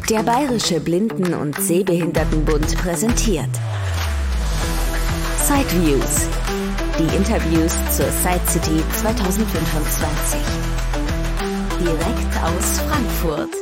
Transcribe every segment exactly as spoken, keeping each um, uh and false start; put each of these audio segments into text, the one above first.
Der Bayerische Blinden- und Sehbehindertenbund präsentiert Sideviews, die Interviews zur Side City zwanzig fünfundzwanzig. Direkt aus Frankfurt.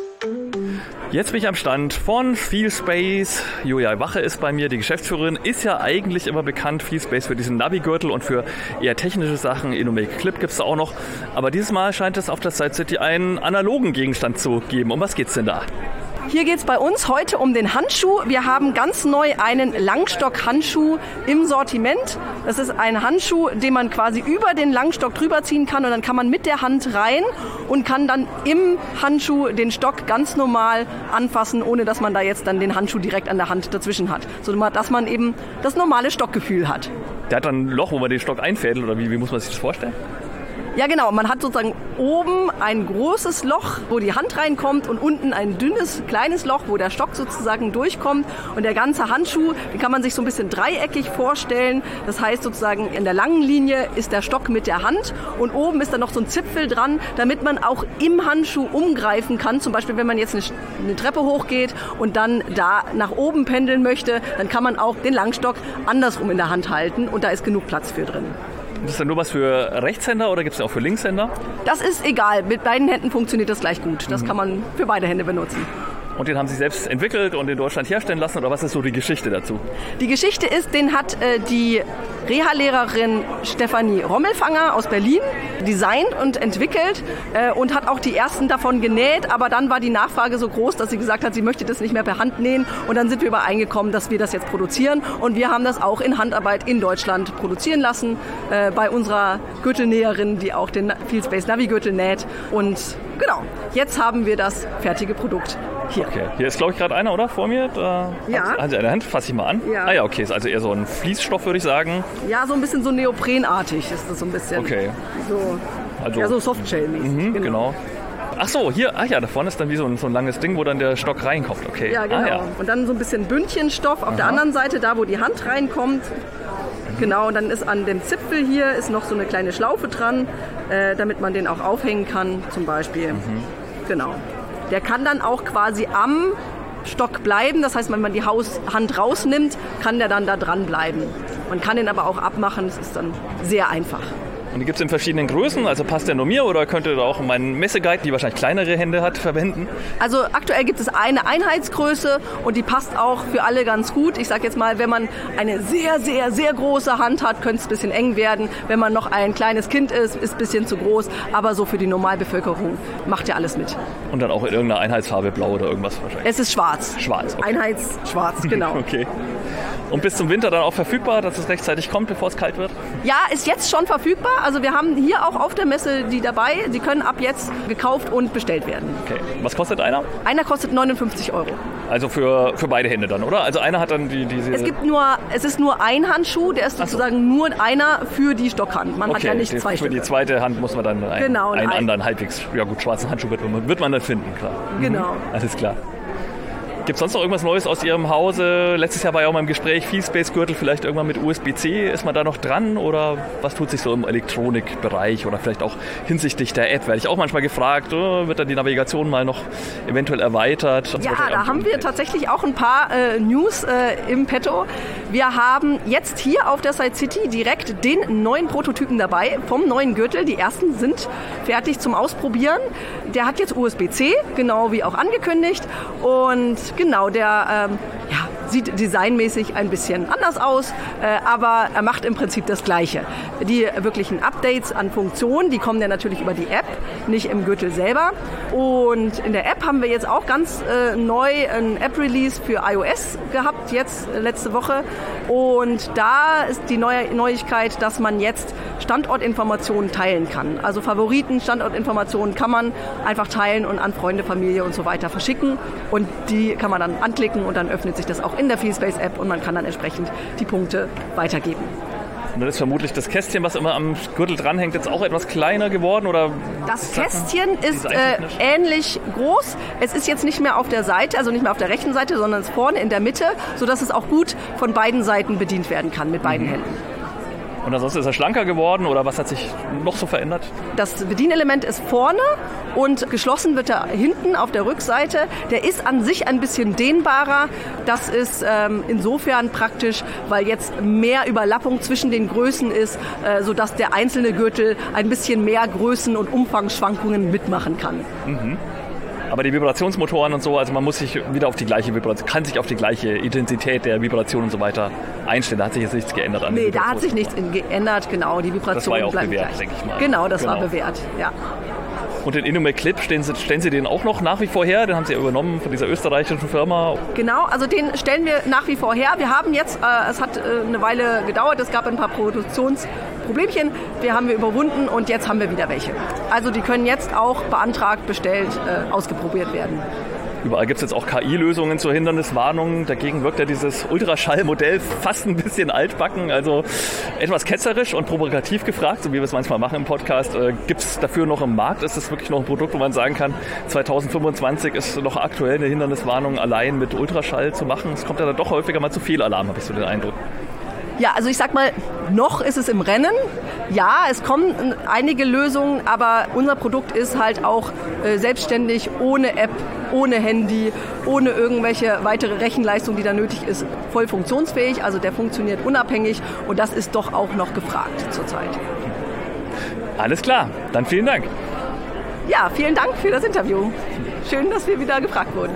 Jetzt bin ich am Stand von Feelspace. Julia Wache ist bei mir, die Geschäftsführerin, ist ja eigentlich immer bekannt, Feelspace, für diesen Navi-Gürtel und für eher technische Sachen. Innomake Clip gibt es da auch noch. Aber dieses Mal scheint es auf der Side City einen analogen Gegenstand zu geben. Um was geht's denn da? Hier geht es bei uns heute um den Handschuh. Wir haben ganz neu einen Langstock-Handschuh im Sortiment. Das ist ein Handschuh, den man quasi über den Langstock drüber ziehen kann und dann kann man mit der Hand rein und kann dann im Handschuh den Stock ganz normal anfassen, ohne dass man da jetzt dann den Handschuh direkt an der Hand dazwischen hat, sodass man eben das normale Stockgefühl hat. Der hat dann ein Loch, wo man den Stock einfädelt, oder wie, wie muss man sich das vorstellen? Ja genau, man hat sozusagen oben ein großes Loch, wo die Hand reinkommt und unten ein dünnes, kleines Loch, wo der Stock sozusagen durchkommt. Und der ganze Handschuh, den kann man sich so ein bisschen dreieckig vorstellen. Das heißt sozusagen, in der langen Linie ist der Stock mit der Hand und oben ist dann noch so ein Zipfel dran, damit man auch im Handschuh umgreifen kann. Zum Beispiel, wenn man jetzt eine, eine Treppe hochgeht und dann da nach oben pendeln möchte, dann kann man auch den Langstock andersrum in der Hand halten und da ist genug Platz für drin. Ist das dann nur was für Rechtshänder oder gibt es auch für Linkshänder? Das ist egal. Mit beiden Händen funktioniert das gleich gut. Das mhm. kann man für beide Hände benutzen. Und den haben Sie selbst entwickelt und in Deutschland herstellen lassen? Oder was ist so die Geschichte dazu? Die Geschichte ist, den hat äh, die Reha-Lehrerin Stefanie Rommelfanger aus Berlin designt und entwickelt äh, und hat auch die ersten davon genäht. Aber dann war die Nachfrage so groß, dass sie gesagt hat, sie möchte das nicht mehr per Hand nähen. Und dann sind wir übereingekommen, dass wir das jetzt produzieren. Und wir haben das auch in Handarbeit in Deutschland produzieren lassen. Äh, bei unserer Gürtelnäherin, die auch den Feelspace Navi-Gürtel näht. Und genau, jetzt haben wir das fertige Produkt. Hier. Okay, hier ist glaube ich gerade einer, oder? Vor mir? Da ja. Haben Sie eine Hand? Fasse ich mal an. Ja. Ah ja, okay, ist also eher so ein Fließstoff, würde ich sagen. Ja, so ein bisschen so neoprenartig ist das so ein bisschen. Okay. So, also, ja, so Softshell-mäßig. Mhm, genau. genau. Ach so, hier, ach ja, da vorne ist dann wie so ein, so ein langes Ding, wo dann der Stock reinkommt. Okay. Ja, genau. Ah, ja. Und dann so ein bisschen Bündchenstoff auf Aha. der anderen Seite, da wo die Hand reinkommt. Genau, und dann ist an dem Zipfel hier ist noch so eine kleine Schlaufe dran, äh, damit man den auch aufhängen kann, zum Beispiel. Mhm. Genau. Der kann dann auch quasi am Stock bleiben. Das heißt, wenn man die Haus- Hand rausnimmt, kann der dann da dran bleiben. Man kann den aber auch abmachen. Das ist dann sehr einfach. Und die gibt es in verschiedenen Größen, also passt der nur mir oder könnte da auch mein Messeguide, die wahrscheinlich kleinere Hände hat, verwenden? Also aktuell gibt es eine Einheitsgröße und die passt auch für alle ganz gut. Ich sage jetzt mal, wenn man eine sehr, sehr, sehr große Hand hat, könnte es ein bisschen eng werden. Wenn man noch ein kleines Kind ist, ist ein bisschen zu groß. Aber so für die Normalbevölkerung macht ja alles mit. Und dann auch in irgendeiner Einheitsfarbe, blau oder irgendwas wahrscheinlich? Es ist schwarz. Schwarz, okay. Einheitsschwarz, genau. Okay. Und bis zum Winter dann auch verfügbar, dass es rechtzeitig kommt, bevor es kalt wird? Ja, ist jetzt schon verfügbar. Also wir haben hier auch auf der Messe die dabei. Die können ab jetzt gekauft und bestellt werden. Okay. Was kostet einer? Einer kostet neunundfünfzig Euro. Also für, für beide Hände dann, oder? Also einer hat dann die... diese es gibt nur, es ist nur ein Handschuh, der ist sozusagen so. nur einer für die Stockhand. Man okay, hat ja nicht die, zwei Für Stücke. die zweite Hand muss man dann einen, genau, einen ein anderen halbwegs ja gut, schwarzen Handschuh wird man, wird man dann finden, klar. Genau. Mhm. Alles klar. Gibt es sonst noch irgendwas Neues aus Ihrem Hause? Letztes Jahr war ja auch mal im Gespräch Feelspace-Gürtel, vielleicht irgendwann mit U S B C. Ist man da noch dran oder was tut sich so im Elektronikbereich oder vielleicht auch hinsichtlich der App? Werde ich auch manchmal gefragt, oh, wird dann die Navigation mal noch eventuell erweitert? Sonst ja, da haben wir tatsächlich auch ein paar äh, News äh, im Petto. Wir haben jetzt hier auf der Side City direkt den neuen Prototypen dabei vom neuen Gürtel. Die ersten sind fertig zum Ausprobieren. Der hat jetzt U S B C, genau wie auch angekündigt. Und genau, der ähm, ja, sieht designmäßig ein bisschen anders aus, äh, aber er macht im Prinzip das Gleiche. Die wirklichen Updates an Funktionen, die kommen ja natürlich über die App, nicht im Gürtel selber. Und in der App haben wir jetzt auch ganz äh, neu ein App-Release für iOS gehabt, jetzt äh, letzte Woche. Und da ist die neue Neuigkeit, dass man jetzt Standortinformationen teilen kann. Also Favoriten, Standortinformationen kann man einfach teilen und an Freunde, Familie und so weiter verschicken. Und die kann man dann anklicken und dann öffnet sich das auch in der Feelspace-App und man kann dann entsprechend die Punkte weitergeben. Und dann ist vermutlich das Kästchen, was immer am Gürtel dranhängt, jetzt auch etwas kleiner geworden? Oder das Kästchen ist äh, ähnlich groß. Es ist jetzt nicht mehr auf der Seite, also nicht mehr auf der rechten Seite, sondern es vorne in der Mitte, sodass es auch gut von beiden Seiten bedient werden kann, mit beiden mhm. Händen. Und ansonsten ist er schlanker geworden oder was hat sich noch so verändert? Das Bedienelement ist vorne und geschlossen wird er hinten auf der Rückseite. Der ist an sich ein bisschen dehnbarer. Das ist ähm, insofern praktisch, weil jetzt mehr Überlappung zwischen den Größen ist, äh, sodass der einzelne Gürtel ein bisschen mehr Größen- und Umfangsschwankungen mitmachen kann. Mhm. Aber die Vibrationsmotoren und so, also man muss sich wieder auf die gleiche Vibration, kann sich auf die gleiche Intensität der Vibration und so weiter einstellen. Da hat sich jetzt nichts geändert an Nee, da hat sich nichts geändert, genau. Die Vibration das war ja auch bleibt bewährt, gleich. denke ich mal. Genau, das genau. war bewährt, ja. Und den Inumet Clip, stellen Sie, stellen Sie den auch noch nach wie vor her? Den haben Sie ja übernommen von dieser österreichischen Firma. Genau, also den stellen wir nach wie vor her. Wir haben jetzt, äh, es hat äh, eine Weile gedauert, es gab ein paar Produktionsproblemchen, die haben wir überwunden und jetzt haben wir wieder welche. Also die können jetzt auch beantragt, bestellt, äh, ausgeprobiert werden. Überall gibt es jetzt auch K I-Lösungen zur Hinderniswarnung. Dagegen wirkt ja dieses Ultraschallmodell fast ein bisschen altbacken, also etwas ketzerisch und provokativ gefragt, so wie wir es manchmal machen im Podcast. Äh, gibt es dafür noch im Markt? Ist das wirklich noch ein Produkt, wo man sagen kann, zwanzig fünfundzwanzig ist noch aktuell eine Hinderniswarnung allein mit Ultraschall zu machen? Es kommt ja dann doch häufiger mal zu viel Alarm, habe ich so den Eindruck. Ja, also ich sag mal, noch ist es im Rennen. Ja, es kommen einige Lösungen, aber unser Produkt ist halt auch äh, selbstständig, ohne App, ohne Handy, ohne irgendwelche weitere Rechenleistung, die da nötig ist, voll funktionsfähig. Also der funktioniert unabhängig und das ist doch auch noch gefragt zurzeit. Alles klar, dann vielen Dank. Ja, vielen Dank für das Interview. Schön, dass wir wieder gefragt wurden.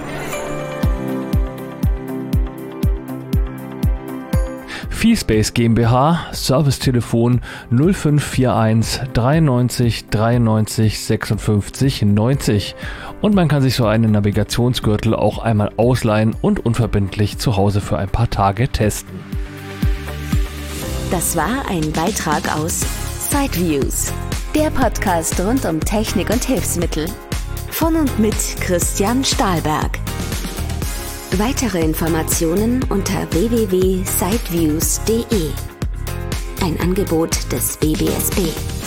Feespace GmbH, Servicetelefon null fünf vier eins dreiundneunzig dreiundneunzig sechsundfünfzig neunzig. Und man kann sich so einen Navigationsgürtel auch einmal ausleihen und unverbindlich zu Hause für ein paar Tage testen. Das war ein Beitrag aus Sideviews, der Podcast rund um Technik und Hilfsmittel. Von und mit Christian Stahlberg. Weitere Informationen unter w w w punkt sideviews punkt d e. Ein Angebot des B B S B.